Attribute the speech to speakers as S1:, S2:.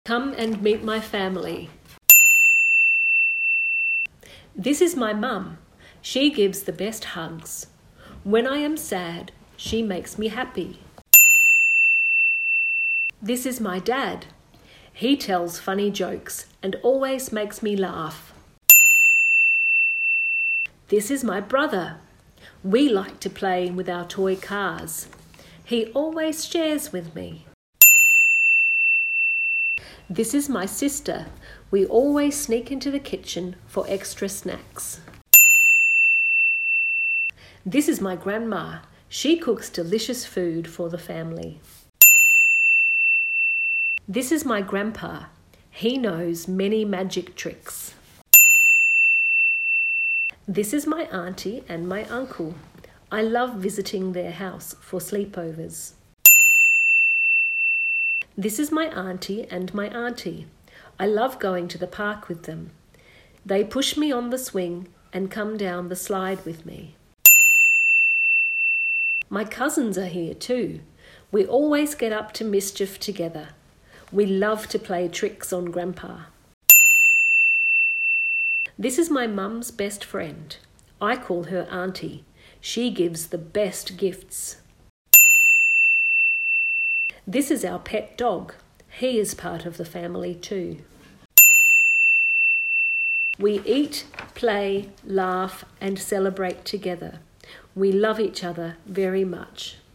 S1: Come and meet my family. This is my mum. She gives the best hugs. When I am sad, she makes me happy. This is my dad. He tells funny jokes and always makes me laugh. This is my brother. We like to play with our toy cars. He always shares with me. This is my sister. We always sneak into the kitchen for extra snacks. This is my grandma. She cooks delicious food for the family. This is my grandpa. He knows many magic tricks. This is my auntie and my uncle. I love visiting their house for sleepovers. This is my auntie and my auntie. I love going to the park with them. They push me on the swing and come down the slide with me. My cousins are here too. We always get up to mischief together. We love to play tricks on Grandpa. This is my mum's best friend. I call her Auntie. She gives the best gifts. This is our pet dog. He is part of the family too. We eat, play, laugh and celebrate together. We love each other very much.